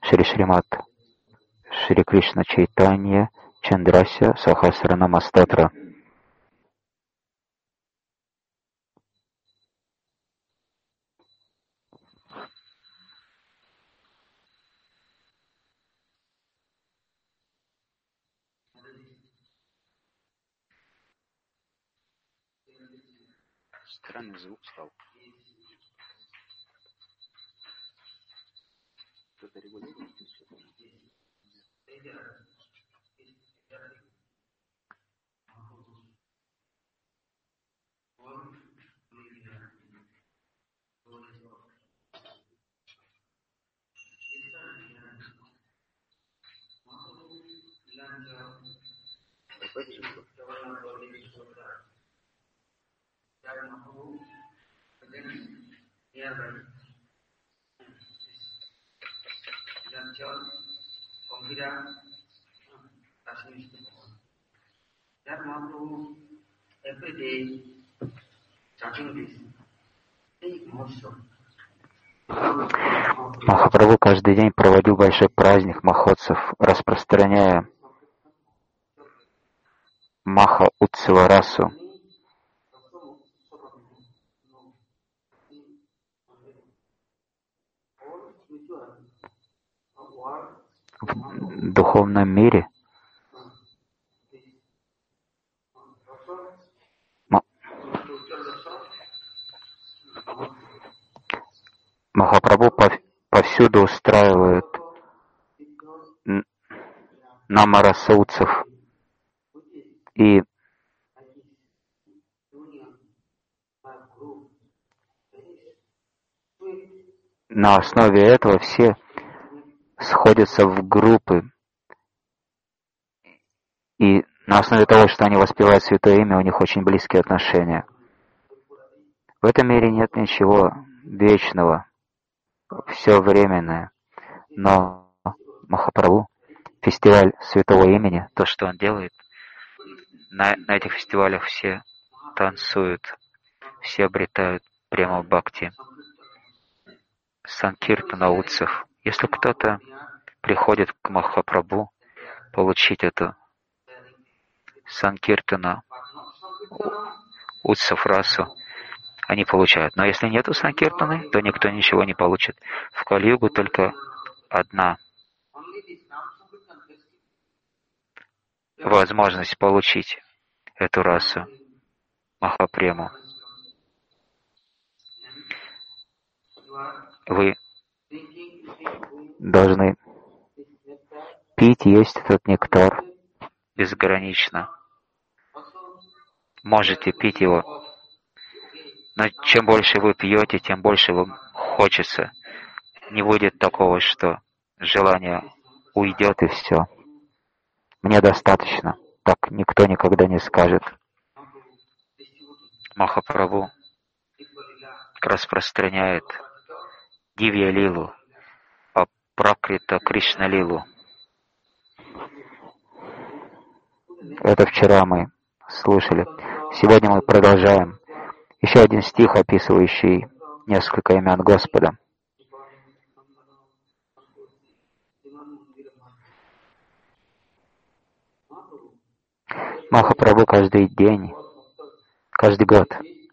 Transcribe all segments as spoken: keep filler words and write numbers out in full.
Шри Шримат Шри Кришна Чайтанья Чандрася Сахасранама Стотра. Странный звук стал. Кто-то регулирует что-то? Махапрабху каждый день проводил большой праздник Махотсав, распространяя Маха Утсава расу. В духовном мире Махапрабху повсюду устраивает намарасаутсов, и на основе этого все сходятся в группы, и на основе того, что они воспевают Святое Имя, у них очень близкие отношения. В этом мире нет ничего вечного, все временное, но Махапрабху, фестиваль Святого Имени, то, что он делает, на, на этих фестивалях все танцуют, все обретают прямо бхакти, санкиртана утсав. Если кто-то приходит к Махапрабху получить эту санкиртана утсав расу, они получают. Но если нету санкиртаны, то никто ничего не получит. В Кали-югу только одна возможность получить эту расу, Махапрему. Вы должны пить, есть этот нектар безгранично. Можете пить его, но чем больше вы пьете, тем больше вам хочется. Не будет такого, что желание уйдет и все. Мне достаточно. Так никто никогда не скажет. Махапрабху распространяет Дивья-лилу, Апракрита Кришна-лилу. Это вчера мы слушали. Сегодня мы продолжаем. Еще один стих, описывающий несколько имен Господа. Махапрабху каждый день, каждый год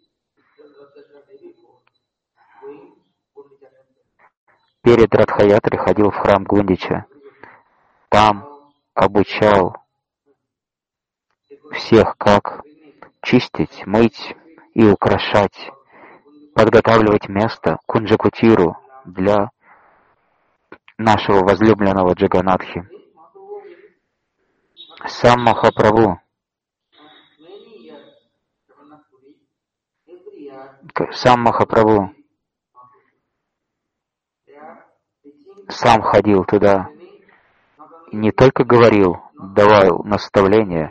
перед Радха-ятрой ходил в храм Гундича. Там обучал всех, как чистить, мыть и украшать, подготавливать место Кунджакутиру для нашего возлюбленного Джаганатхи. Сам Махапрабху, сам Махапрабху сам ходил туда и не только говорил, давал наставления,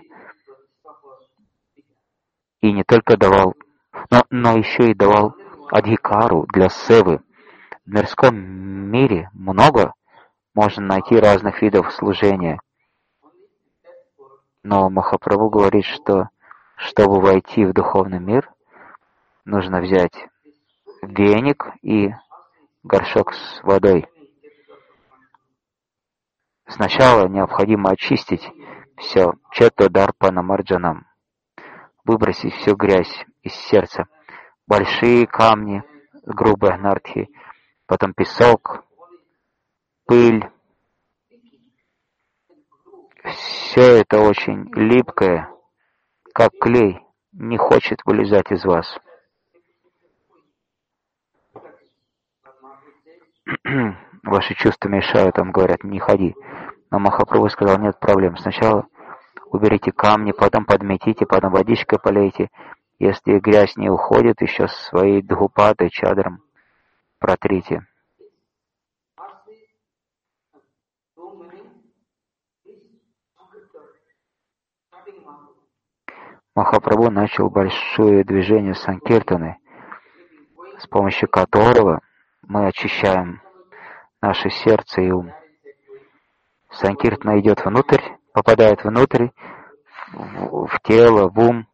и не только давал, но, но еще и давал адхикару для севы. В мирском мире много можно найти разных видов служения. Но Махапрабху говорит, что чтобы войти в духовный мир, нужно взять веник и горшок с водой. Сначала необходимо очистить все чета дарпана марджанам, выбросить всю грязь из сердца, большие камни, грубые анархии, потом песок, пыль. Все это очень липкое, как клей, не хочет вылезать из вас. Ваши чувства мешают, там говорят, не ходи. Но Махапрабху сказал, нет проблем. Сначала уберите камни, потом подметите, потом водичкой полейте. Если грязь не уходит, еще своей дхупатой, чадром протрите. Махапрабху начал большое движение санкиртаны, с помощью которого мы очищаем наше сердце и ум. Санкиртана идет внутрь, попадает внутрь, в, в тело, в ум.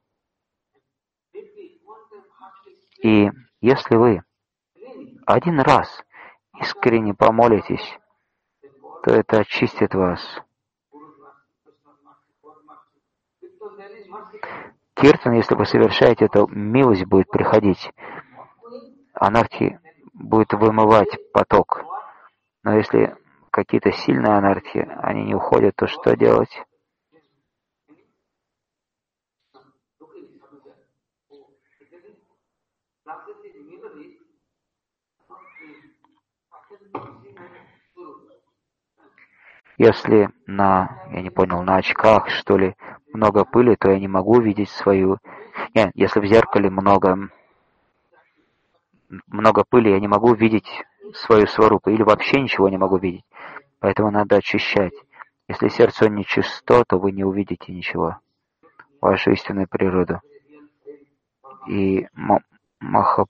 И если вы один раз искренне помолитесь, то это очистит вас. Киртан, если вы совершаете, то милость будет приходить. Анархи будет вымывать поток. Но если какие-то сильные анархии, они не уходят, то что делать? Если на, я не понял, на очках, что ли, много пыли, то я не могу видеть свою... Нет, если в зеркале много, много пыли, я не могу видеть свою сварупу, или вообще ничего не могу видеть. Поэтому надо очищать. Если сердце нечисто, то вы не увидите ничего, вашу истинную природу. И Маха...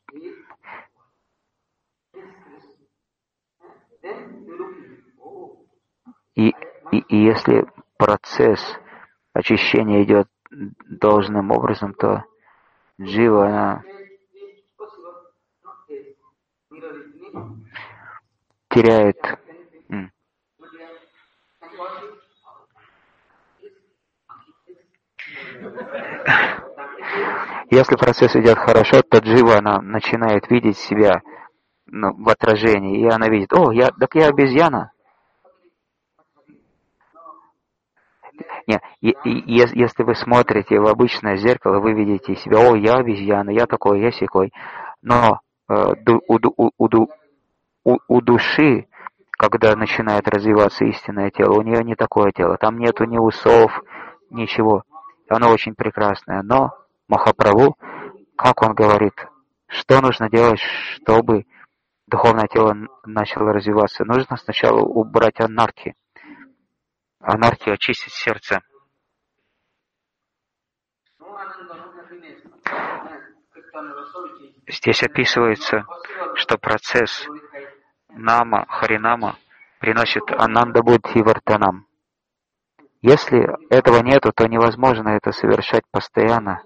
И, и, и если процесс очищения идет должным образом, то джива, она теряет... Если процесс идет хорошо, то джива, она начинает видеть себя, ну, в отражении, и она видит, о, я, так я обезьяна. Нет, и, и, если вы смотрите в обычное зеркало, вы видите себя, о, я обезьяна, я такой, я сякой. Но э, у, у, у, у, у души, когда начинает развиваться истинное тело, у нее не такое тело, там нету ни усов, ничего. Оно очень прекрасное. Но Махапрабху, как он говорит, что нужно делать, чтобы духовное тело начало развиваться? Нужно сначала убрать анархию. Анархию, очистить сердце. Здесь описывается, что процесс нама, харинама приносит ананда буддхи вартанам. Если этого нету, то невозможно это совершать постоянно.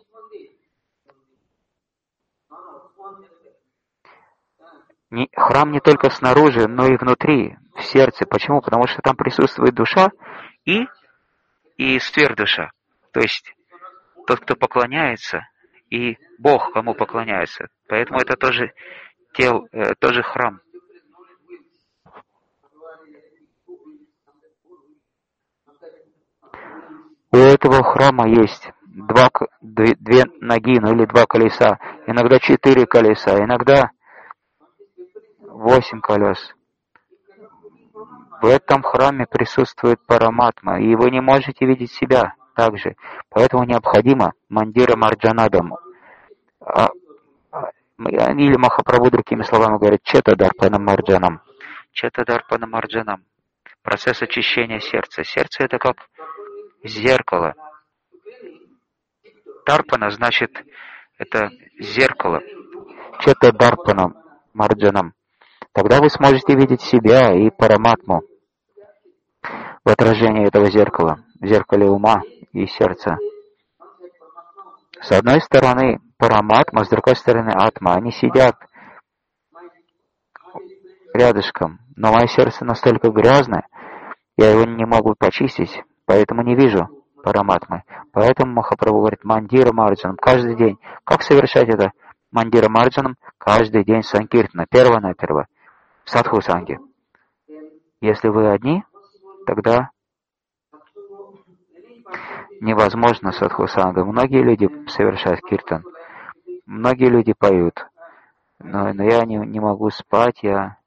Не, храм не только снаружи, но и внутри, в сердце. Почему? Потому что там присутствует душа и, и сверхдуша. То есть тот, кто поклоняется, и Бог, кому поклоняется. Поэтому это тоже, тел, э, тоже храм. У этого храма есть два, две, две ноги, ну или два колеса, иногда четыре колеса, иногда восемь колес. В этом храме присутствует Параматма, и вы не можете видеть себя также. Поэтому необходимо мандира марджанадам. А, а, или Махапрабху другими словами говорит чета дарпана марджанам. Чета дарпана марджанам. Процесс очищения сердца. Сердце это как зеркало. Дарпана значит это зеркало. Чета дарпана марджанам. Тогда вы сможете видеть себя и Параматму в отражении этого зеркала, в зеркале ума и сердца. С одной стороны Параматма, с другой стороны Атма. Они сидят рядышком, но мое сердце настолько грязное, Я его не могу почистить, поэтому не вижу Параматмы. Поэтому Махапрабху говорит Мандира Марджанам каждый день. Как совершать это? Мандира Марджанам каждый день санкиртана, перво-наперво, в садху санге. Если вы одни, тогда невозможно садху санга. Многие люди совершают киртан, многие люди поют, но, но я не, не могу спать, я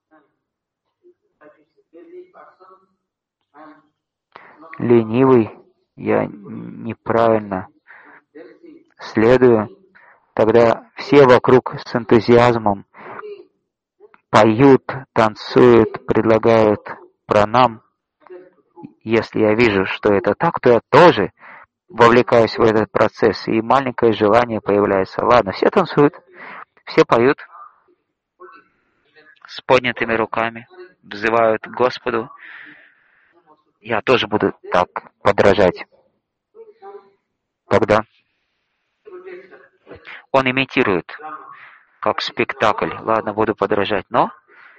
ленивый, я неправильно следую. Тогда все вокруг с энтузиазмом поют, танцуют, предлагают пранам. Если я вижу, что это так, то я тоже вовлекаюсь в этот процесс, и маленькое желание появляется. Ладно, все танцуют, все поют с поднятыми руками, взывают к Господу. Я тоже буду так подражать. Тогда он имитирует, как спектакль. Ладно, буду подражать, но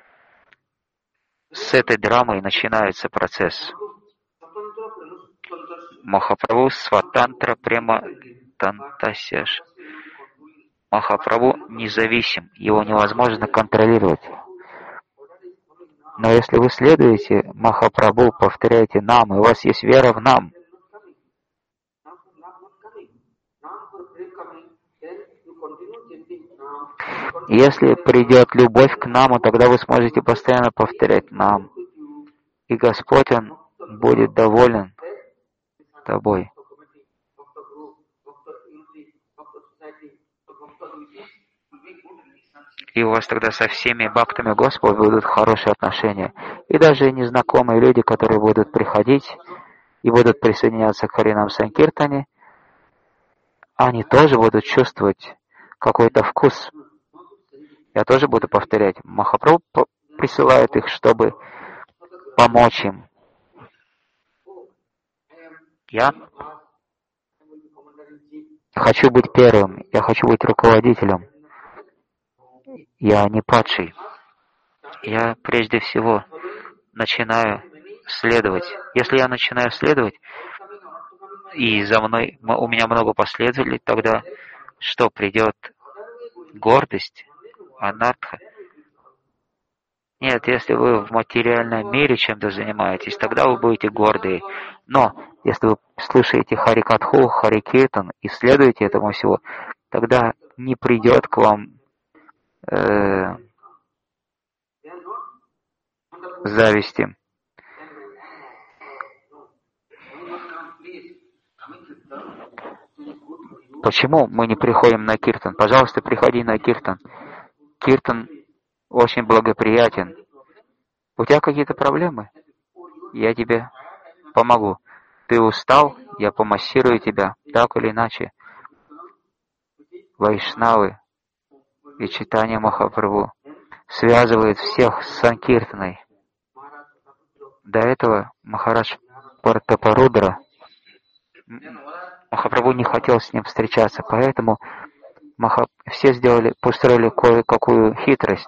с этой драмой начинается процесс. Махапрабху Сватантра Према Тантасяш. Махапрабху независим, его невозможно контролировать. Но если вы следуете Махапрабху, повторяете нам, и у вас есть вера в нам, если придет любовь к нам, тогда вы сможете постоянно повторять нам. И Господь, Он будет доволен тобой. И у вас тогда со всеми бхактами Господа будут хорошие отношения. И даже незнакомые люди, которые будут приходить и будут присоединяться к Харинам Санкиртане, они тоже будут чувствовать какой-то вкус. Я тоже буду повторять. Махапрабху присылает их, чтобы помочь им. Я хочу быть первым, я хочу быть руководителем. Я не падший. Я прежде всего начинаю следовать. Если я начинаю следовать, и за мной, у меня много последователей, тогда что придет? Гордость, анарха? Нет, если вы в материальном мире чем-то занимаетесь, тогда вы будете гордые. Но если вы слушаете Харикатху, Харикиртан и следуете этому всего, тогда не придет к вам э, зависти. Почему мы не приходим на Киртан? Пожалуйста, приходи на Киртан. Киртан очень благоприятен. У тебя какие-то проблемы? Я тебе помогу. Ты устал? Я помассирую тебя, так или иначе. Вайшнавы и читание Махапрабху связывает всех с Санкиртаной. До этого Махарадж Партапарудра, Махапрабху не хотел с ним встречаться, поэтому Маха... все сделали, построили кое-какую хитрость.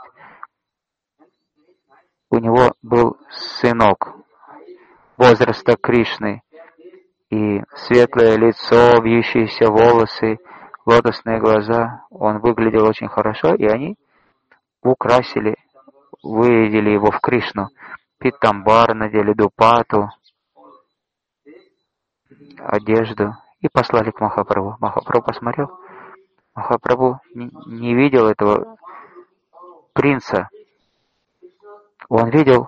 У него был сынок возраста Кришны, и светлое лицо, вьющиеся волосы, лотосные глаза. Он выглядел очень хорошо, и они украсили, вырядили его в Кришну. Питамбар, надели дупату, одежду и послали к Махапрабху. Махапрабху посмотрел. Махапрабху не, не видел этого принца. Он видел,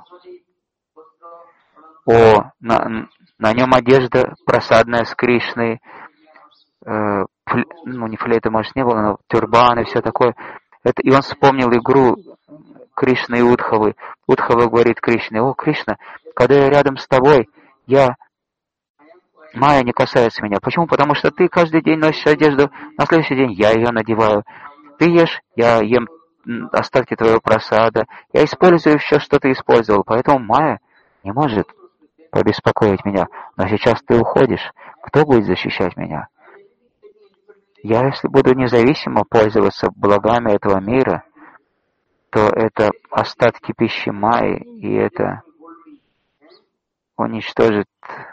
о, на, на нем одежда просадная с Кришной, э, фле, ну не флейта, может, не было, но тюрбан и все такое. Это, и он вспомнил игру Кришны и Удхавы. Удхава говорит Кришне: о, Кришна, когда я рядом с тобой, я... Майя не касается меня. Почему? Потому что ты каждый день носишь одежду, на следующий день я ее надеваю. Ты ешь, я ем остатки твоего просада. Я использую все, что ты использовал. Поэтому Майя не может побеспокоить меня. Но сейчас ты уходишь. Кто будет защищать меня? Я, если буду независимо пользоваться благами этого мира, то это остатки пищи Майи, и это уничтожит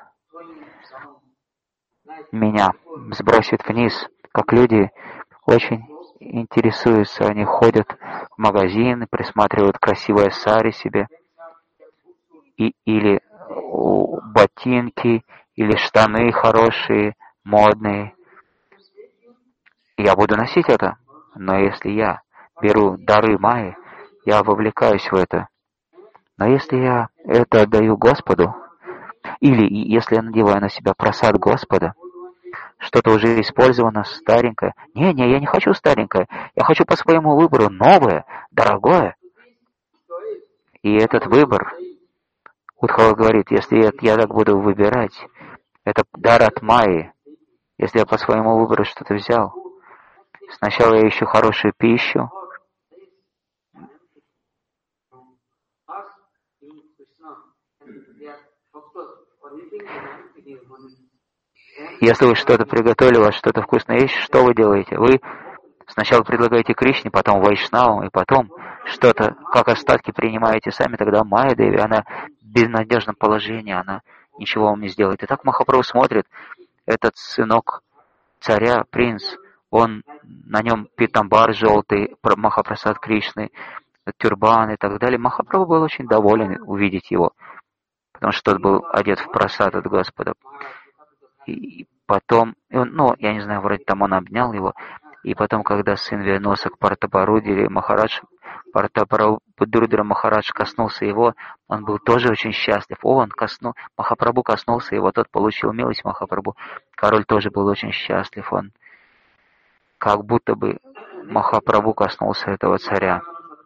меня, сбросит вниз, как люди очень интересуются, они ходят в магазины, присматривают красивые сари себе, и, или ботинки, или штаны хорошие, модные. Я буду носить это, но если я беру дары Майи, я вовлекаюсь в это. Но если я это отдаю Господу, или если я надеваю на себя просад Господа, что-то уже использовано, старенькое. Не-не, я не хочу старенькое. Я хочу по своему выбору новое, дорогое. И этот выбор, Удхава говорит, если я, я так буду выбирать, это дар от Майи. Если я по своему выбору что-то взял, сначала я ищу хорошую пищу, если вы что-то приготовили, у вас что-то вкусное есть, что вы делаете? Вы сначала предлагаете Кришне, потом Вайшнавам, и потом что-то, как остатки принимаете сами, тогда Майя Деви, она в безнадежном положении, она ничего вам не сделает. И так Махапрабху смотрит, этот сынок царя, принц, он, на нем питамбар желтый, Махапрасад Кришны, тюрбан и так далее. Махапрабху был очень доволен увидеть его, потому что тот был одет в прасад от Господа. И потом, ну, я не знаю, вроде там он обнял его, и потом, когда сын вернулся к Партапарудре, Махарадж, Партапарудра Махарадж коснулся его, он был тоже очень счастлив. О, он коснул, Махапрабху коснулся его, тот получил милость Махапрабху. Король тоже был очень счастлив, он как будто бы Махапрабху коснулся этого царя.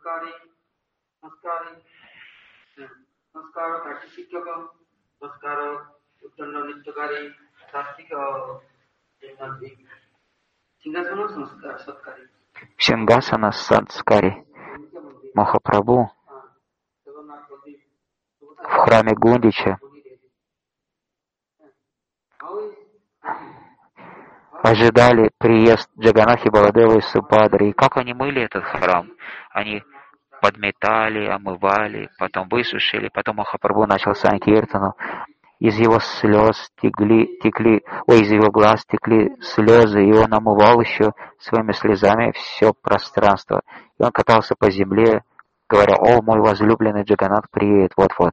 Сингасана Санскари. Махапрабху в храме Гундича ожидали приезд Джаганнатхи, Баладевы и Субхадры. И как они мыли этот храм? Они подметали, омывали, потом высушили, потом Махапрабху начал санкиртану. Из его слез текли, текли, ой, из его глаз текли слезы, и он омывал еще своими слезами все пространство. И он катался по земле, говоря: «О, мой возлюбленный Джаганнат приедет, вот-вот».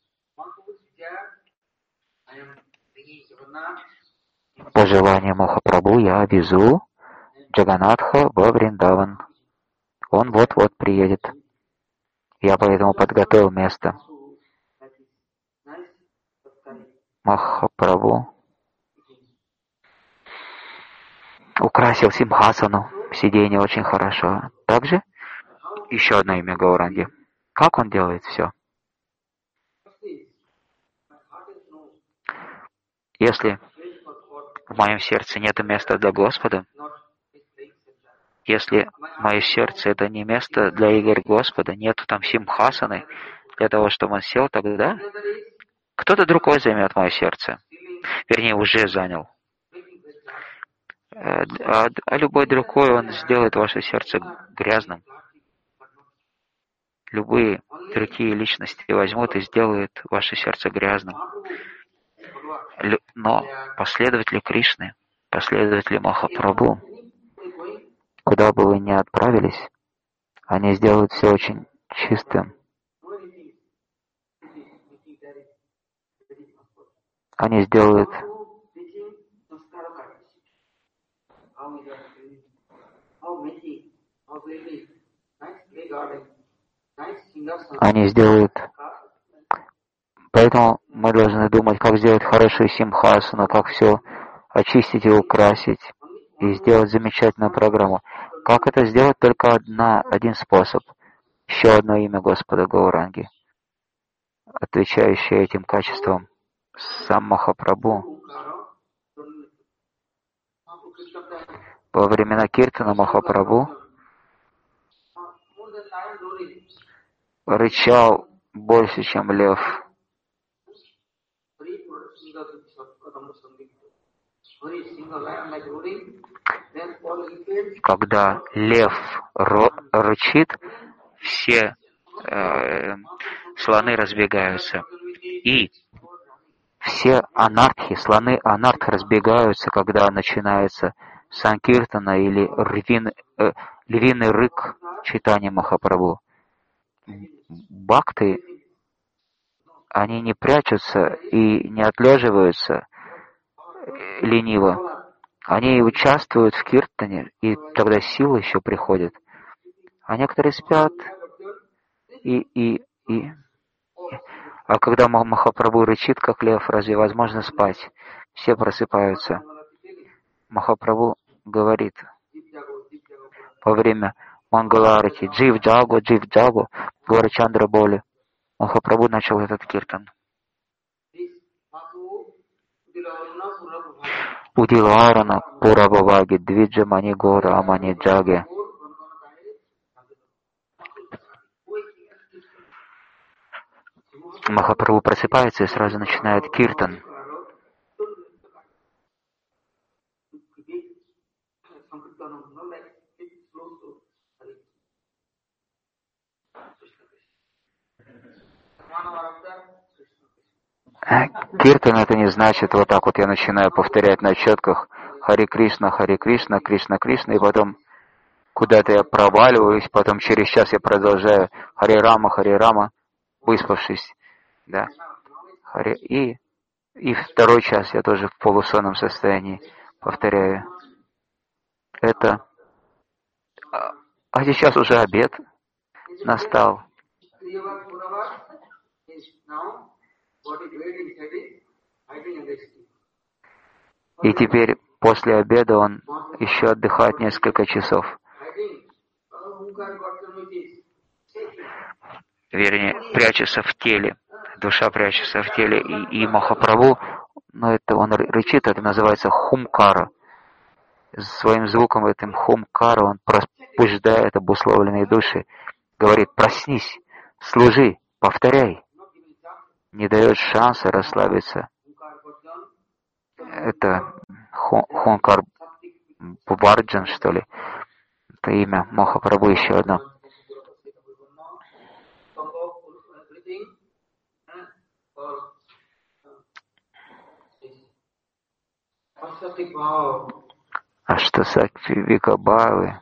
По желанию Махапрабху я везу Джаганнатха во Вриндаван. Он вот-вот приедет. Я поэтому подготовил место. Махапрабху украсил Симхасану, сиденье очень хорошо. Также еще одно имя Гауранги. Как он делает все? Если в моем сердце нет места для Господа, если мое сердце это не место для игр Господа, нету там Симхасаны для того, чтобы он сел, тогда кто-то другой займет мое сердце. Вернее, уже занял. А, а любой другой, он сделает ваше сердце грязным. Любые другие личности возьмут и сделают ваше сердце грязным. Но последователи Кришны, последователи Махапрабху, куда бы вы ни отправились, они сделают все очень чистым. Они сделают Они сделают. Поэтому мы должны думать, как сделать хорошую симхасану, как все очистить и украсить, и сделать замечательную программу. Как это сделать? Только одна, один способ. Еще одно имя Господа Гауранги, отвечающее этим качествам. Сам Махапрабху. Во времена Киртана Махапрабху рычал больше, чем лев. Когда лев рычит, все э, слоны разбегаются. И все анархи, слоны анарх разбегаются, когда начинается санкиртана или рвин, э, львиный рык читания Махапрабху. Бхакты, они не прячутся и не отлеживаются лениво. Они участвуют в киртане, и тогда сила еще приходит. А некоторые спят, и, и, и... А когда Махапрабху рычит, как лев, разве возможно спать? Все просыпаются. Махапрабху говорит во время Мангаларати: «Джив Джагу, Джив Джагу», Гора Чандра Боли. Махапрабху начал этот киртан. Удиларана Пурабаваги, Двиджа Мани Гора Амани Джаги. Махапрабху просыпается и сразу начинает киртан. Киртан — это не значит вот так вот я начинаю повторять на четках Хари Кришна, Хари Кришна, Кришна Кришна, и потом куда-то я проваливаюсь, потом через час я продолжаю Хари Рама, Хари Рама, выспавшись, да, Хари, и, и второй час я тоже в полусонном состоянии повторяю. Это, а, а сейчас уже обед настал. И теперь после обеда он еще отдыхает несколько часов. Вернее, прячется в теле. Душа прячется в теле. И, и Махапрабху, ну это он рычит, это называется хумкара. Своим звуком, этим хумкара, он пробуждает обусловленные души. Говорит: проснись, служи, повторяй. Не дает шанса расслабиться. Это Хункар Бубарджан, что ли? Это имя Махапрабху еще одно. А что Саттвика Бхавы,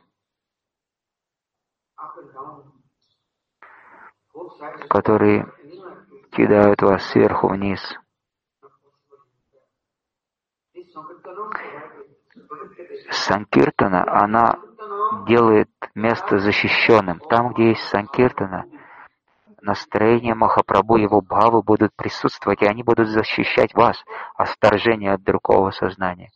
которые кидают вас сверху вниз? Санкиртана, она делает место защищенным. Там, где есть Санкиртана, настроение Махапрабху, его бхавы будут присутствовать, и они будут защищать вас от вторжения от другого сознания.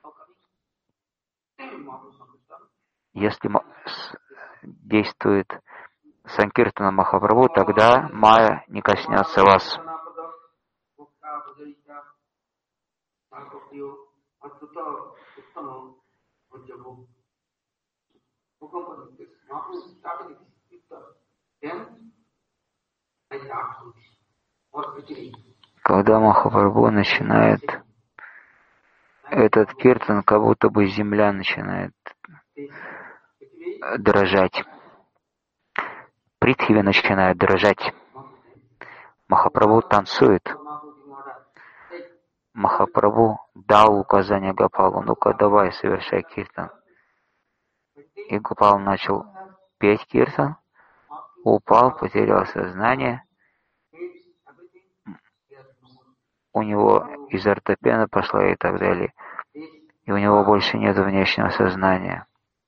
Если действует Санкиртана Махапрабху, тогда майя не коснется вас. Когда Махапрабху начинает этот киртан, как будто бы земля начинает дрожать. Притхви начинает дрожать. Махапрабху танцует. Махапрабху дал указание Гопалу: ну-ка давай, совершай киртан. И Гопал начал петь киртан, упал, потерял сознание. У него изо рта пена пошла и так далее. И у него больше нет внешнего сознания.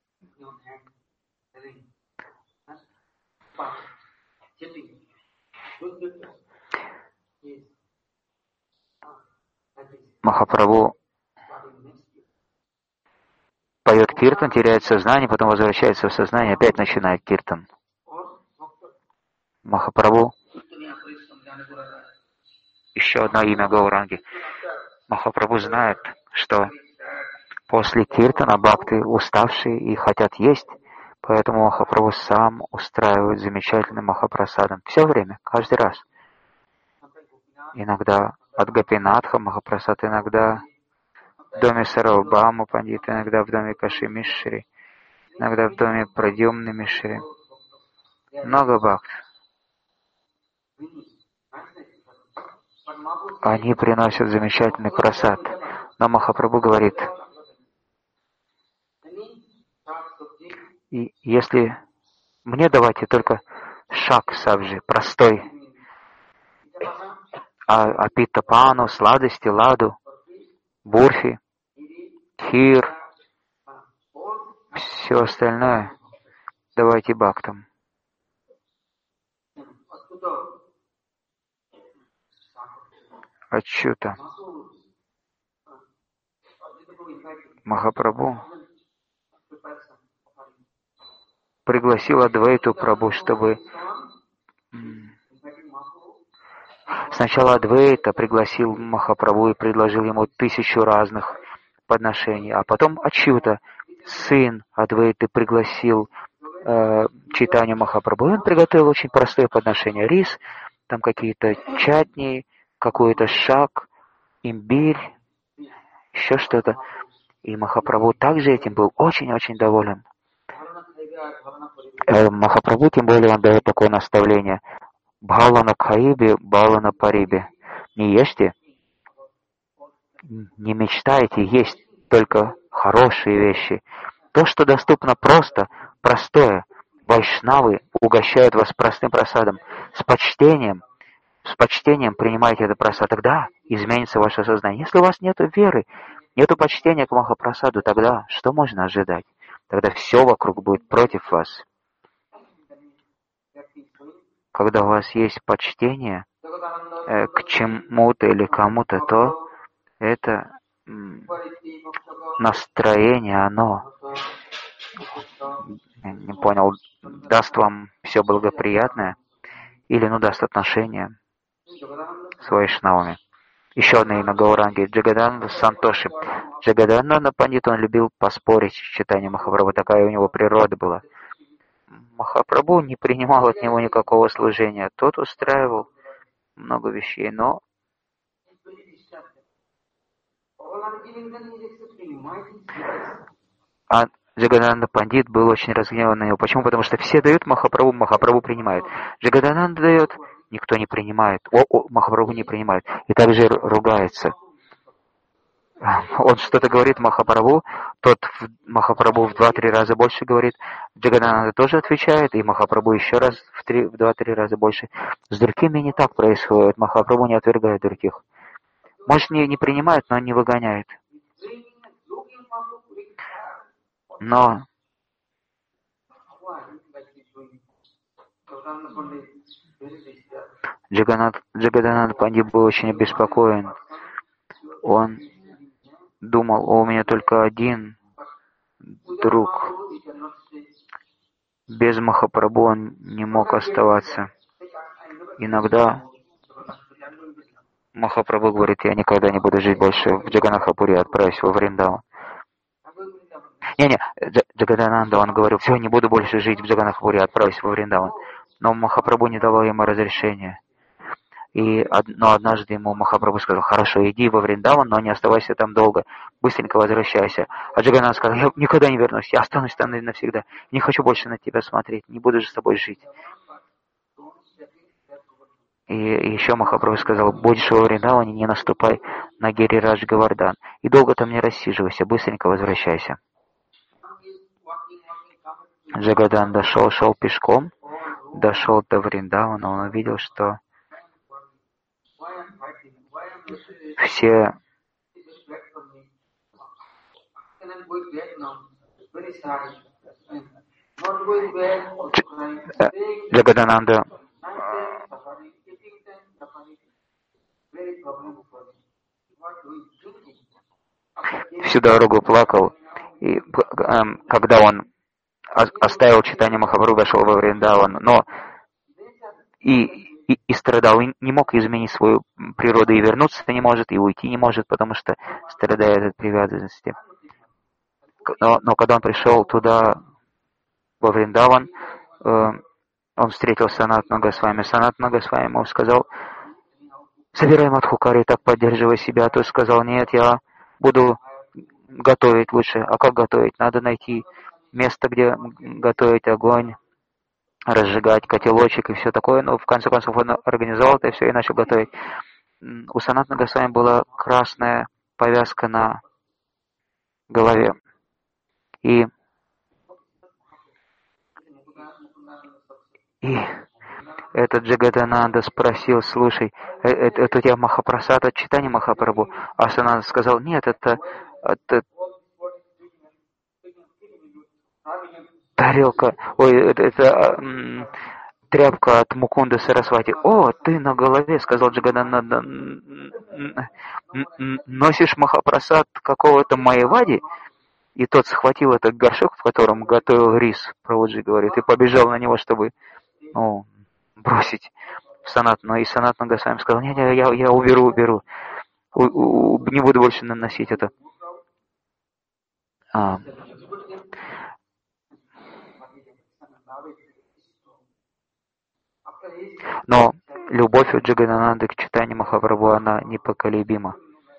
Махапрабху поет киртан, теряет сознание, потом возвращается в сознание, опять начинает киртан. Махапрабху, еще одно имя Гауранги. Махапрабху знает, что после киртана бхакты уставшие и хотят есть, поэтому Махапрабху сам устраивает замечательным махапрасадом. Все время, каждый раз. Иногда от Гопинатха Махапрасад, иногда в доме Сарвабхаума Пандита, иногда в доме Каши Мишри, иногда в доме Прадьюмны Мишри. Много бхакт. они приносят замечательный прасад. Но Махапрабху говорит, и если мне давайте только шак сабжи, простой, а, а питтапану, сладости, ладу, бурфи, хир, все остальное давайте бхактам. Отчута. Махапрабху пригласил Адвайту Прабху, чтобы сначала Адвайта пригласил Махапрабху и предложил ему тысячу разных подношений, а потом Ачюта, сын Адвайты, пригласил э, Чайтанью Махапрабху, и он приготовил очень простое подношение: рис, там какие-то чатни, какой-то шак, имбирь, еще что-то. И Махапрабху также этим был очень-очень доволен. Э, Махапрабху, тем более, он дает такое наставление: Бхалана Каиби, Бхалана Париби. Не ешьте, не мечтайте есть только хорошие вещи. То, что доступно просто, простое. Вайшнавы угощают вас простым прасадом. С почтением, с почтением принимайте это прасад. Тогда изменится ваше сознание. Если у вас нет веры, нет почтения к Махапрасаду, тогда что можно ожидать? Тогда все вокруг будет против вас. Когда у вас есть почтение э, к чему-то или кому-то, то это м, настроение, оно, я не понял, даст вам все благоприятное или, ну, даст отношения с вайшнавами. Еще одна имя Гауранги — Джагадананда Сантоши. Джагадананда Пандит, он любил поспорить с читанием Махапрабху, такая у него природа была. Махапрабху не принимал от него никакого служения. Тот устраивал много вещей, но а Джагадананда Пандит был очень разгневан на него. Почему? Потому что все дают Махапрабху, Махапрабху принимает. Джагадананда дает, никто не принимает. О, о, Махапрабху не принимает. И также ругается. Он что-то говорит Махапрабху, тот Махапрабху в два-три раза больше говорит, Джагадананда тоже отвечает, и Махапрабху еще раз в, три, в два-три раза больше. С другими не так происходит. Махапрабху не отвергает других. Может, не, не принимает, но не выгоняет. Но Джаганат, Джагадананда Пандит был очень обеспокоен. Он думал, о, у меня только один друг. Без Махапрабху он не мог оставаться. Иногда Махапрабху говорит, я никогда не буду жить больше в Джаганнатхапуре, отправюсь во Вриндаван. Не-не, Джагадананда, он говорил, все, не буду больше жить в Джаганнатхапуре, отправюсь во Вриндаван. Но Махапрабху не давал ему разрешения. И, но однажды ему Махапрабху сказал, хорошо, иди во Вриндаван, но не оставайся там долго, быстренько возвращайся. А Джаганнатха сказал, я никогда не вернусь, я останусь там навсегда, не хочу больше на тебя смотреть, не буду же с тобой жить. И еще Махапрабху сказал, будешь во Вриндаване, не наступай на Гирирадж Говардхан, и долго там не рассиживайся, быстренько возвращайся. Джагадананда шел, шел пешком, дошел до Вриндавана, он увидел, что все Джагадананда всю дорогу плакал, и когда он оставил читание Махапрабху, дошел во Вриндаван, но и, и, и страдал, и не мог изменить свою природу, и вернуться не может, и уйти не может, потому что страдает от привязанности. Но, но когда он пришел туда, во Вриндаван, э, он встретил Санатана Госвами. Санатана Госвами ему сказал, собирай Мадхукари, так поддерживай себя. А тот сказал, нет, я буду готовить лучше. А как готовить? Надо найти место, где готовить огонь, разжигать котелочек и все такое. Но в конце концов он организовал это все и начал готовить. у Санатана Госвами была красная повязка на голове. И, и этот Джагадананда спросил: слушай, это, это у тебя Махапрасад от читания Махапрабху? А Санатана сказал: нет, это, это тарелка, ой, это, это м, тряпка от Мукунда Сарасвати. О, ты на голове, сказал Джагадананда, носишь Махапрасад какого-то Майявади? И тот схватил этот горшок, в котором готовил рис, Прабхуджи говорит, и побежал на него, чтобы, ну, бросить в Санатану. И Санатана Госвами сказал: нет, нет, я, я уберу, уберу. У, у, не буду больше наносить это. А. Но любовь у Джагадананды к читанию Махапрабху, она непоколебима.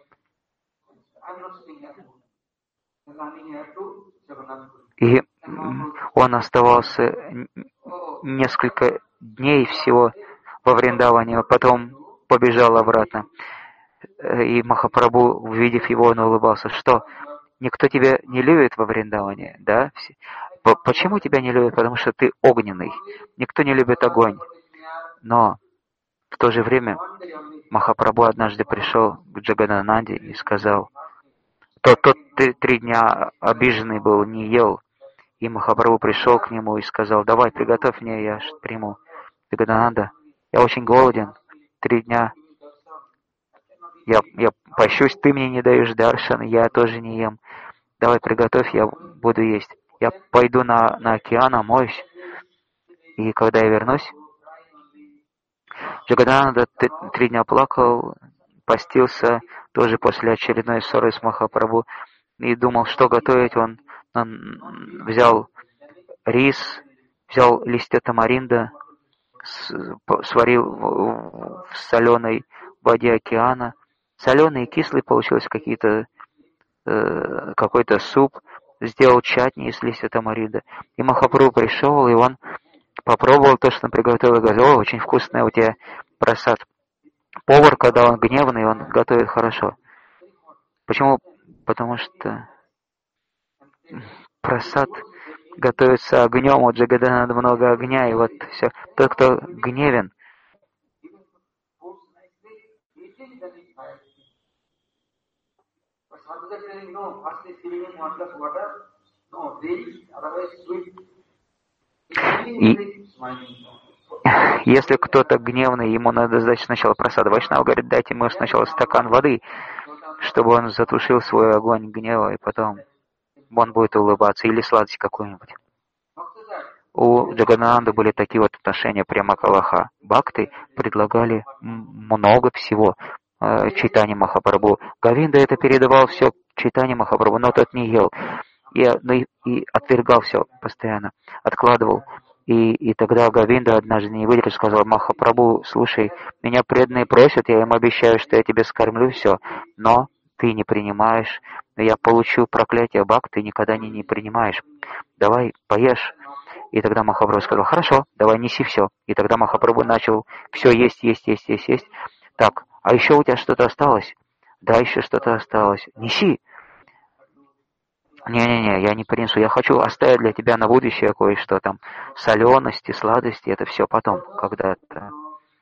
И он оставался несколько дней всего во Вриндаване, а потом побежал обратно. И Махапрабху, увидев его, он улыбался. Что, никто тебя не любит во Вриндаване, да? Почему тебя не любят? Потому что ты огненный. Никто не любит огонь. Но в то же время Махапрабху однажды пришел к Джагадананде и сказал, тот, тот три, три дня обиженный был, не ел. И Махапрабху пришел к нему и сказал: давай, приготовь мне, я приму. Джагадананда, я очень голоден, три дня. Я, я пощусь, ты мне не даешь даршан, я тоже не ем. Давай, приготовь, я буду есть. Я пойду на, на океан, омоюсь. И когда я вернусь, Джагадананда три дня плакал, постился, тоже после очередной ссоры с Махапрабху, и думал, что готовить. Он, он взял рис, взял листья тамаринда, сварил в соленой воде океана. Соленый и кислый получился какие-то, э, какой-то суп, сделал чатни из листья тамаринда. И Махапрабху пришел, и он попробовал то, что он приготовил, и говорил: о, очень вкусный у тебя прасад. Повар, когда он гневный, он готовит хорошо. Почему? Потому что прасад готовится огнем, у Джагадананда много огня, и вот все. Тот, кто гневен, и если кто-то гневный, ему надо дать сначала прасад. Вайшнава говорит: дайте ему сначала стакан воды, чтобы он затушил свой огонь гнева, и потом он будет улыбаться, или сладость какую-нибудь. У Джагадананды были такие вот отношения прямо к Аллаху. Бхакты предлагали много всего э, читания Махапрабху. Говинда это передавал все читание Махапрабху, но тот не ел. И, ну, и, и отвергал все постоянно, откладывал. И, и тогда Говинда однажды не выдержал, сказал: Махапрабху, слушай, меня преданные просят, я им обещаю, что я тебе скормлю все, но ты не принимаешь, я получу проклятие Бхакты, ты никогда не, не принимаешь. Давай, поешь. И тогда Махапрабху сказал: хорошо, давай неси все. И тогда Махапрабху начал все есть, есть, есть, есть, есть. Так, а еще у тебя что-то осталось? Да, еще что-то осталось. Неси. Не-не-не, я не принесу. Я хочу оставить для тебя на будущее кое-что там. Солености, сладости, это все потом, когда-то.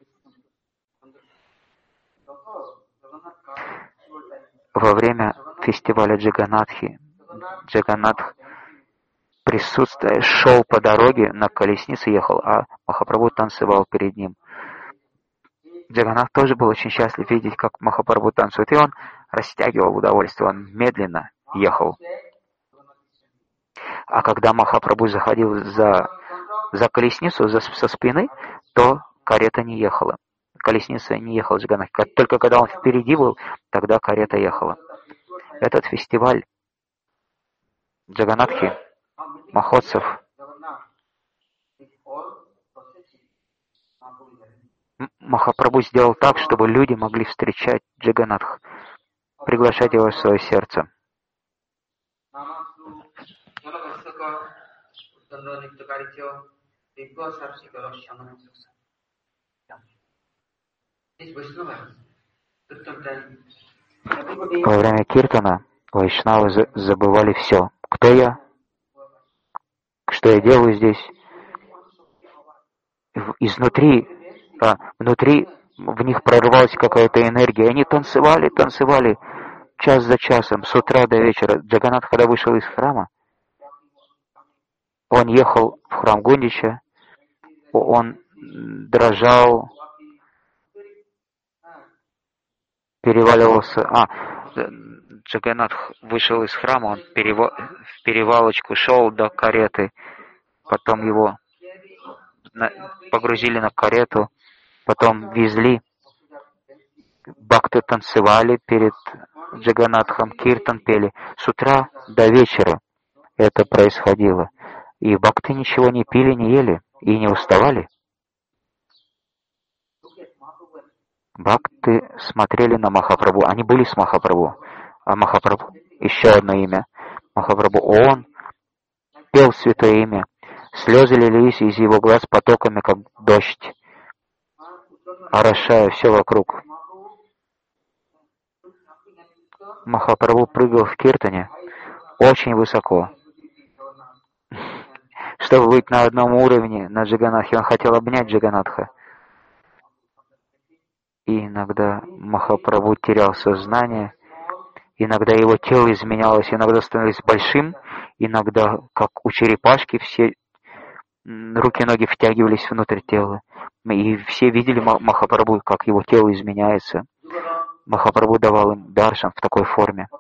Во время фестиваля Джаганатхи, Джаганатх, присутствуя, шел по дороге, на колеснице ехал, а Махапрабху танцевал перед ним. Джаганатх тоже был очень счастлив видеть, как Махапрабху танцует, и он растягивал удовольствие, он медленно ехал. А когда Махапрабху заходил за, за колесницу, за, со спины, то карета не ехала. Колесница не ехала Джаганатх. Только когда он впереди был, тогда карета ехала. Этот фестиваль Джаганатхи, Махотсав, Махапрабху сделал так, чтобы люди могли встречать Джаганатх, приглашать его в свое сердце. Во время киртана вайшнавы забывали все. Кто я? Что я делаю здесь? Изнутри, а, внутри в них прорывалась какая-то энергия. Они танцевали, танцевали час за часом, с утра до вечера. Джаганнат, когда вышел из храма, он ехал в храм Гундича, он дрожал, переваливался. А, Джаганнат вышел из храма, он перева... в перевалочку шел до кареты, потом его на... погрузили на карету, потом везли. Бхакты танцевали перед Джаганнатхом, киртан пели. С утра до вечера это происходило. И бхакты ничего не пили, не ели и не уставали. Бхакты смотрели на Махапрабху. Они были с Махапрабху. А Махапрабху, еще одно имя. Махапрабху, он пел святое имя. Слезы лились из его глаз потоками, как дождь, орошая все вокруг. Махапрабху прыгал в киртане очень высоко. Чтобы быть на одном уровне на Джаганнатхе, он хотел обнять Джаганнатха. И иногда Махапрабху терял сознание, иногда его тело изменялось, иногда становилось большим, иногда, как у черепашки, все руки и ноги втягивались внутрь тела. И все видели Махапрабху, как его тело изменяется. Махапрабху давал им даршан в такой форме.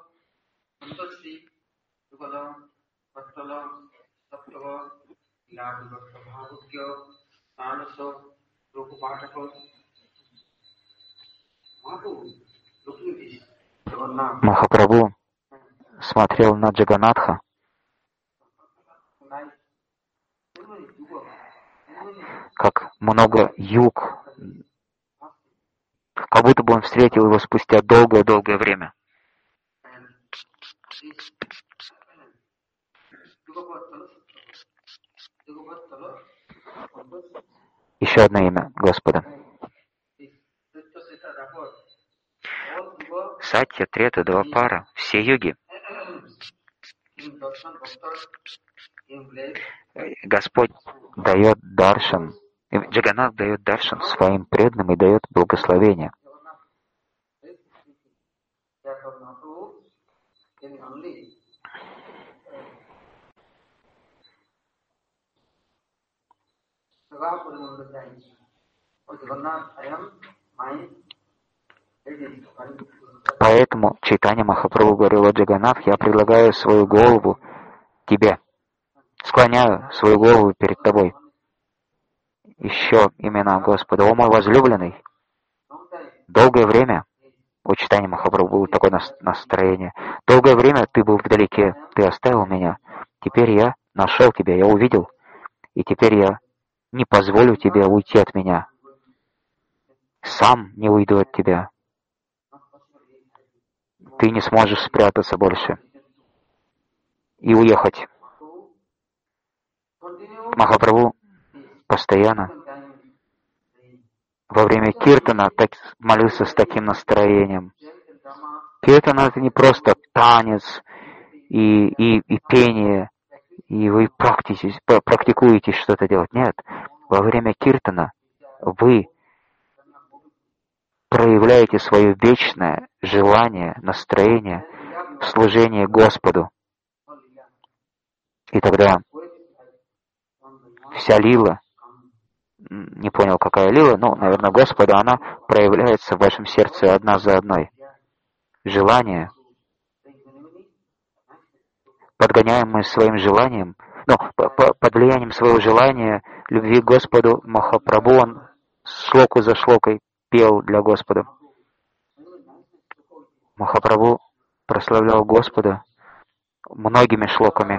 Махапрабху смотрел на Джаганнатха, как много юг, как будто бы он встретил его спустя долгое-долгое время. Еще одно имя Господа. Сатья, Трета, Двапара, все юги. Господь дает даршан, Джаганнат дает даршан своим преданным и дает благословение. Поэтому Чайтанья Махапрабху говорил: Джаганнат, я предлагаю свою голову тебе, склоняю свою голову перед тобой. Еще имена Господа. О мой возлюбленный, долгое время у Чайтаньи Махапрабху было такое настроение. Долгое время ты был вдалеке, ты оставил меня. Теперь я нашел тебя, я увидел, и теперь я не позволю тебе уйти от меня. Сам не уйду от тебя. Ты не сможешь спрятаться больше и уехать. Махапрабху постоянно во время киртана так, молился с таким настроением. Киртана — это не просто танец и, и, и пение, и вы практикуете, практикуете что-то делать. Нет, во время киртана вы проявляете свое вечное желание, настроение в служении Господу. И тогда вся лила, не понял, какая лила, ну, наверное, Господа, она проявляется в вашем сердце одна за одной. Желание, подгоняемое своим желанием, ну, под влиянием своего желания, любви к Господу, Махапрабху, он шлоку за шлокой пел для Господа. Махапрабху прославлял Господа многими шлоками.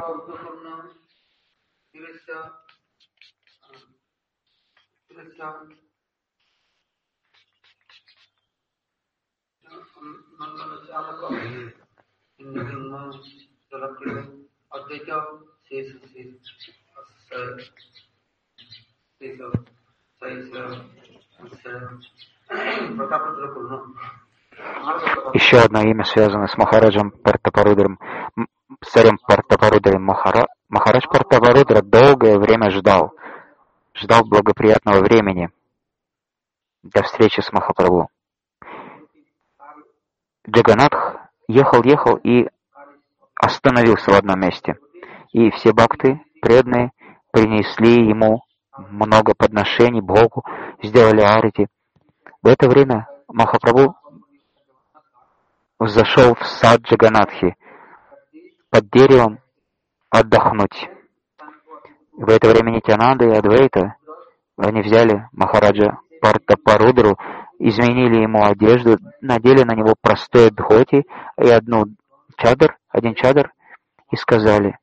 Еще одно имя связано с Махараджем Партапарудром, с царем Партапарудром. Махара... Махарадж Партапарудра долгое время ждал, ждал благоприятного времени для встречи с Махапрабху. Джаганатх ехал-ехал и остановился в одном месте. И все бхакты, преданные, принесли ему много подношений Богу, сделали арити. В это время Махапрабху взошел в сад Джаганатхи под деревом отдохнуть. В это время Нитьянанда и Адвайта, они взяли Махараджа Партапарудру, изменили ему одежду, надели на него простое дхоти и одну чадр, один чадр, и сказали,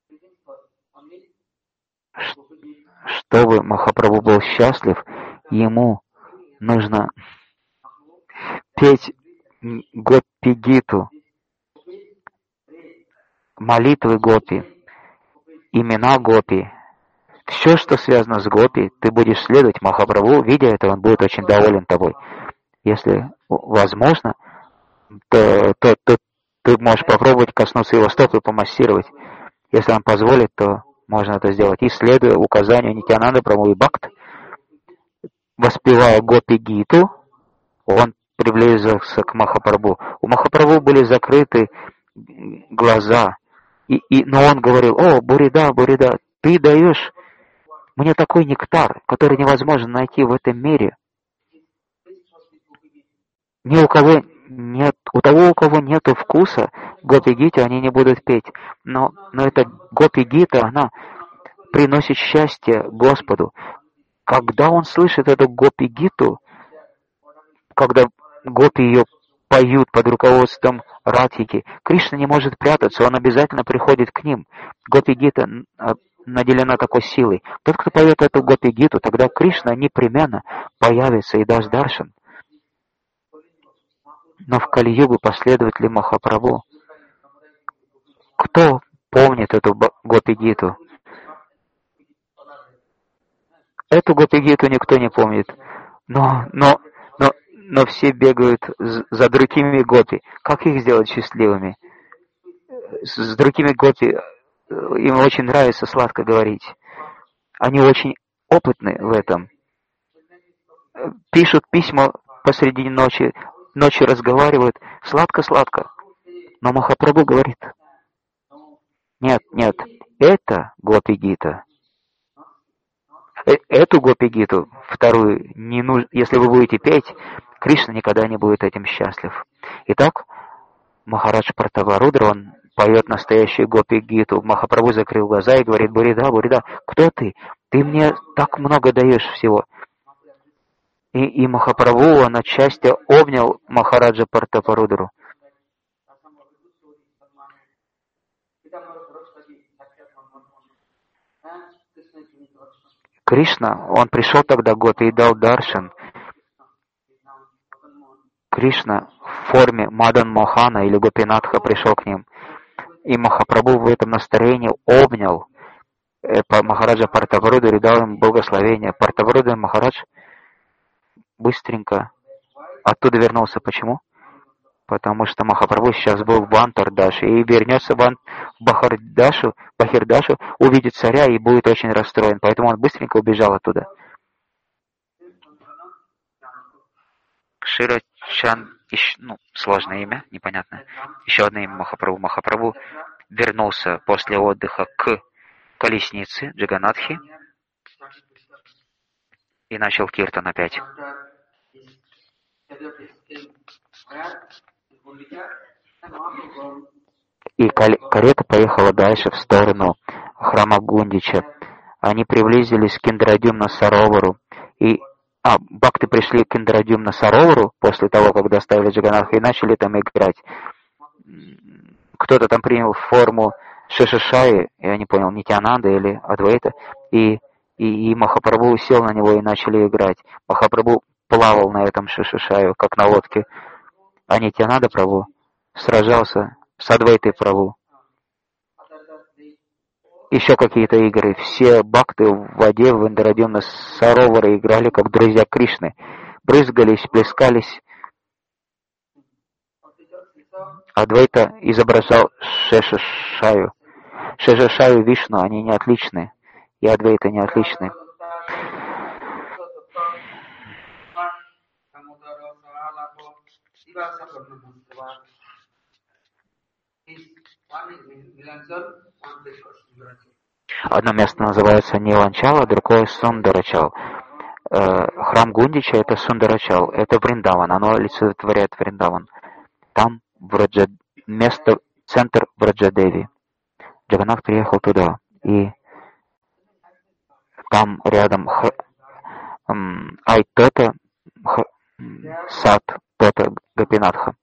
чтобы Махапрабху был счастлив, ему нужно петь Гопи-гиту, молитвы Гопи, имена Гопи. Все, что связано с Гопи, ты будешь следовать Махапрабху, видя это, он будет очень доволен тобой. Если возможно, то, то, то ты можешь попробовать коснуться его стоп и помассировать. Если он позволит, то можно это сделать. И следуя указанию Нитьянанда Прабху и Бхакт, воспевая Гопи-гиту, он приблизился к Махапрабху. У Махапрабху были закрыты глаза, и, и, но он говорил: «О, Бурида, Бурида, ты даешь мне такой нектар, который невозможно найти в этом мире. Ни у кого нет, у того, у кого нет вкуса Гопи-гите, они не будут петь. Но, но эта Гопи-гита, она приносит счастье Господу. Когда он слышит эту Гопи-гиту, когда Гопи ее поют под руководством Радхики, Кришна не может прятаться, он обязательно приходит к ним. Гопи-гита наделена такой силой. Тот, кто поет эту Гопи-гиту, тогда Кришна непременно появится и даст даршан. Но в Кали-югу последователи Махапрабху, кто помнит эту Гопи-гиту? Эту Гопи-гиту никто не помнит. Но, но, но, но все бегают за другими Гопи. Как их сделать счастливыми? С другими Гопи им очень нравится сладко говорить. Они очень опытны в этом. Пишут письма посреди ночи, ночью разговаривают сладко-сладко. Но Махапрабху говорит: нет, нет, это Гопи-гита. Эту Гопи-гиту, вторую, не нужно, если вы будете петь, Кришна никогда не будет этим счастлив. Итак, Махарадж Партапарудра, он поет настоящую Гопи-гиту. Махапрабху закрыл глаза и говорит: Бурида, Бурида, кто ты? Ты мне так много даешь всего. И, и Махапрабху, он от счастья обнял Махараджа Партапарудру. Кришна, он пришел тогда Гопи и дал даршан. Кришна в форме Мадан Мохана или Гопинатха пришел к ним. И Махапрабху в этом настроении обнял Махараджа Партапарудру и дал им благословение. Партапарудра Махарадж быстренько оттуда вернулся. Почему? Потому что Махапрабху сейчас был в Бантардаше и вернется в Бахардашу, Бахирдашу, увидит царя и будет очень расстроен. Поэтому он быстренько убежал оттуда. Кшира Чан, ну, сложное имя, непонятно. Еще одно имя Махапрабху. Махапрабху вернулся после отдыха к колеснице Джаганатхи и начал киртан опять. И карета поехала дальше в сторону храма Гундича. Они приблизились к Индрадюмна Саровару. И а, бхакты пришли к Индрадюмна Саровару после того, как доставили Джаганатха, и начали там играть. Кто-то там принял форму Шешишаи, я не понял, Нитьянанда или Адвайта, и, и, и Махапрабху сел на него и начали играть. Махапрабху плавал на этом Шешишаю, как на лодке. А Нитьянанда Прабху сражался с Адвайтой Прабху. Еще какие-то игры. Все бхакты в воде в Индрадюмна Саровара играли, как друзья Кришны. Брызгались, плескались. Адвайта изображал Шешашаю. Шешашаю и Вишну, они не отличны, и Адвайта не отличны. Одно место называется Ниланчала, другое Сундарачал. Храм Гундича — это Сундарачал, это Вриндаван, оно олицетворяет Вриндаван. Там Враджа... место, центр Враджадеви. Джаганнат приехал туда, и там рядом х... Ай Тота, х... сад Тота Гопинатха.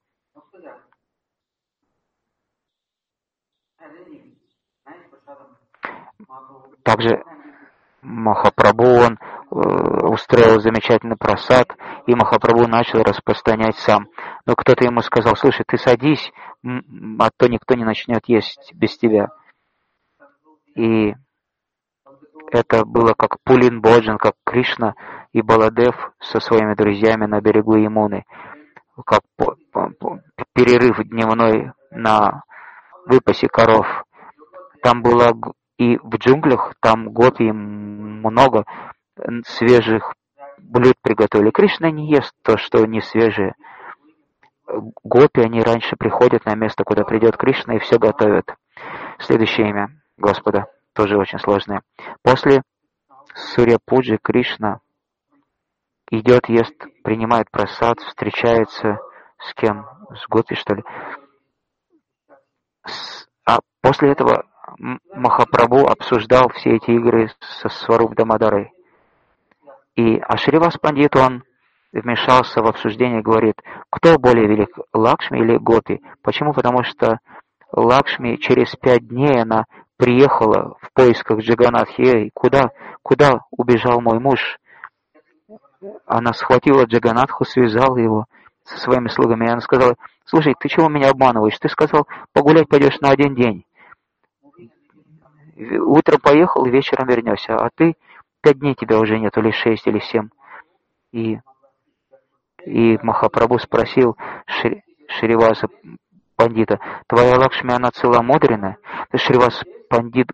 Также Махапрабху, он э, устроил замечательный просад, и Махапрабху начал распространять сам. Но кто-то ему сказал: слушай, ты садись, а то никто не начнет есть без тебя. И это было как Пулин Боджан, как Кришна и Баладев со своими друзьями на берегу Ямуны, как перерыв дневной на выпасе коров. Там было и в джунглях, там гопи много свежих блюд приготовили. Кришна не ест то, что не свежее. Гопи, они раньше приходят на место, куда придет Кришна, и все готовят. Следующее имя Господа тоже очень сложное. После Сурья-пуджи Кришна идет, ест, принимает прасад, встречается с кем? С гопи, что ли? А после этого Махапрабху обсуждал все эти игры со Сваруб Дамадарой. И Ашривас Пандит, он вмешался в обсуждение и говорит: кто более велик, Лакшми или Гопи? Почему? Потому что Лакшми через пять дней она приехала в поисках Джаганатхи. Куда, куда убежал мой муж? Она схватила Джаганатху, связала его со своими слугами, и она сказала: слушай, ты чего меня обманываешь? Ты сказал, погулять пойдешь на один день. Утром поехал, вечером вернешься, а ты пять дней тебя уже нет, или шесть, или семь. И, и Махапрабху спросил Шри, Шриваса Пандита: твоя Лакшми, она целомудренная? Шривас Пандит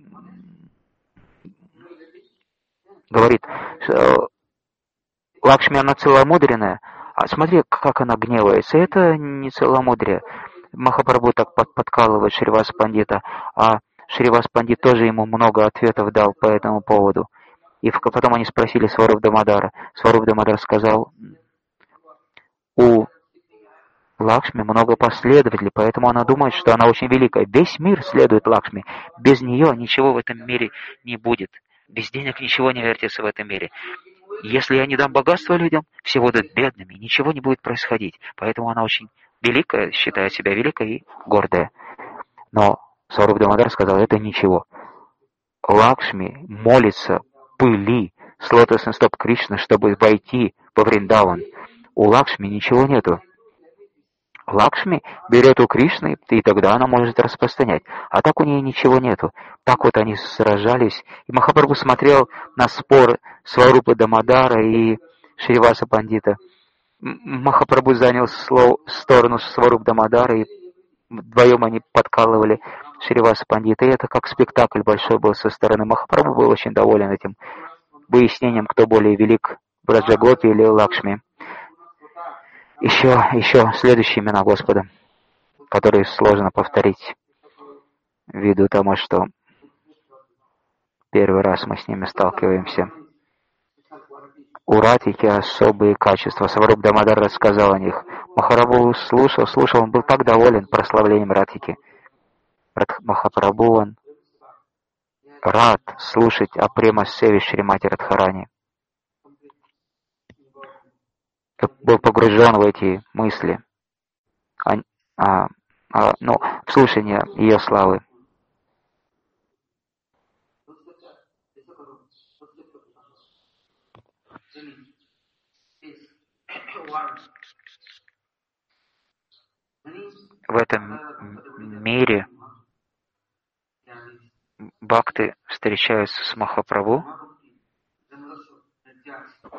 говорит: Лакшми, она целомудренная, а смотри, как она гневается. Это не целомудрие. Махапрабху так под, подкалывает Шриваса Пандита, а Шривас Пандит тоже ему много ответов дал по этому поводу. И потом они спросили Сваруб Дамадара. Сваруб Дамадар сказал: у Лакшми много последователей, поэтому она думает, что она очень великая. Весь мир следует Лакшми. Без нее ничего в этом мире не будет. Без денег ничего не вертится в этом мире. Если я не дам богатства людям, все будут бедными, ничего не будет происходить. Поэтому она очень великая, считает себя великой и гордая. Но Сваруб Дамадар сказал: это ничего. Лакшми молится пыли с лотосных стоп Кришны, чтобы войти во Вриндаван. У Лакшми ничего нету. Лакшми берет у Кришны, и тогда она может распространять. А так у нее ничего нету. Так вот они сражались. И Махапрабху смотрел на спор Сварупы Дамадара и Шриваса Пандита. Махапрабху занял сторону Сваруп Дамадара, и вдвоем они подкалывали Шриваса Пандита. И это как спектакль большой был со стороны. Махапрабху был очень доволен этим выяснением, кто более велик, Браджагопи или Лакшми. Еще, еще следующие имена Господа, которые сложно повторить, ввиду того, что первый раз мы с ними сталкиваемся. У Радхики особые качества. Сваруб Дамадар рассказал о них. Махапрабху слушал, слушал, он был так доволен прославлением Радхики. Махапрабху, он рад слушать о Према-севе Шримати Радхарани. Был погружен в эти мысли, а, а, а, ну, в слушание ее славы. В этом мире бхакты встречаются с Махапрабху,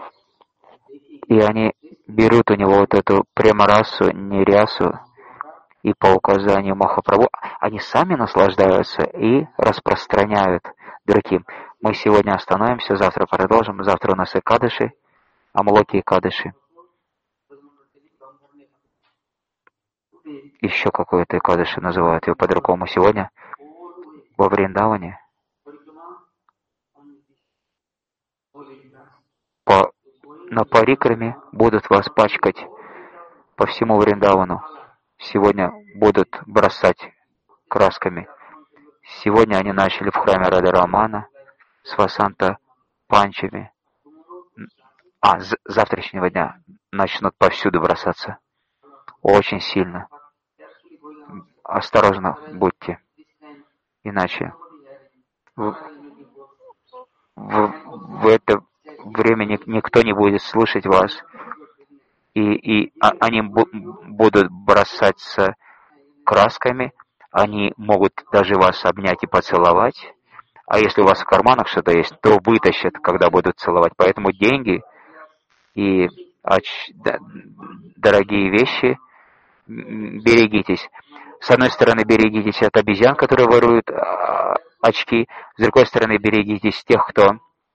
и они берут у него вот эту премарасу, нирясу, и по указанию Махапрабху они сами наслаждаются и распространяют другим. Мы сегодня остановимся, завтра продолжим. Завтра у нас Экадыши, Амлоки Экадыши. Еще какой-то Экадыши называют его по-другому. Сегодня во Вриндаване по, на парикраме будут вас пачкать по всему Вриндавану. Сегодня будут бросать красками. Сегодня они начали в храме Радарамана с Васанта Панчами. А с завтрашнего дня начнут повсюду бросаться. Очень сильно. Осторожно будьте. Иначе в, в, в это время никто не будет слушать вас. И, и а, они бу, будут бросаться красками. Они могут даже вас обнять и поцеловать. А если у вас в карманах что-то есть, то вытащат, когда будут целовать. Поэтому деньги и оч, да, дорогие вещи, берегитесь. С одной стороны, берегитесь от обезьян, которые воруют а, очки. С другой стороны, берегитесь тех, кто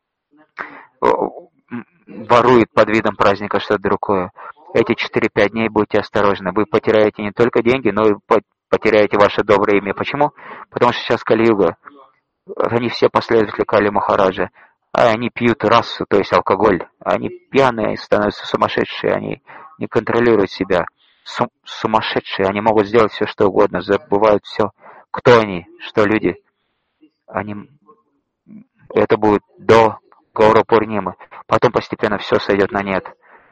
ворует под видом праздника что-то другое. Эти четыре-пять дней будьте осторожны. Вы потеряете не только деньги, но и потеряете ваше доброе имя. Почему? Потому что сейчас Кали-юга. Они все последователи Кали Махараджа. А они пьют расу, то есть алкоголь. Они пьяные, становятся сумасшедшие. Они не контролируют себя. Сум- сумасшедшие. Они могут сделать все, что угодно. Забывают все. Кто они? Что люди? Они... Это будет до Гаура-Пурнимы. Потом постепенно все сойдет на нет.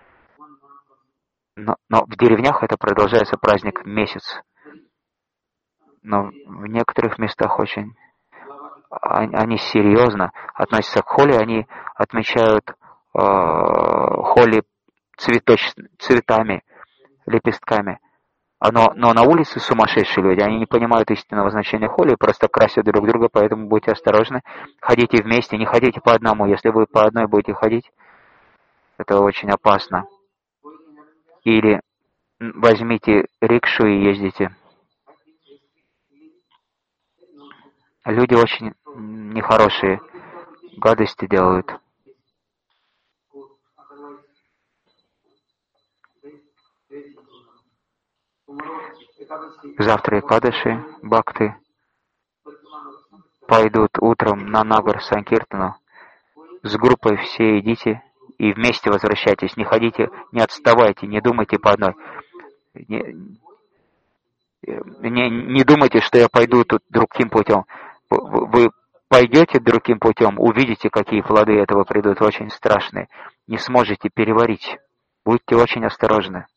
Но, но в деревнях это продолжается праздник месяц. Но в некоторых местах очень... Они серьезно относятся к Холи. Они отмечают э, Холи цветоч... цветами, лепестками. Но, но на улице сумасшедшие люди. Они не понимают истинного значения Холи, просто красят друг друга, поэтому будьте осторожны. Ходите вместе, не ходите по одному. Если вы по одной будете ходить, это очень опасно. Или возьмите рикшу и ездите. Люди очень нехорошие, гадости делают. Завтра Экадаши, бхакты пойдут утром на Нагар Санкиртану. С группой все идите и вместе возвращайтесь. Не ходите, не отставайте, не думайте по одной. Не, не, не думайте, что я пойду тут другим путем. Вы пойдете другим путем, увидите, какие плоды этого придут, очень страшные. Не сможете переварить. Будьте очень осторожны.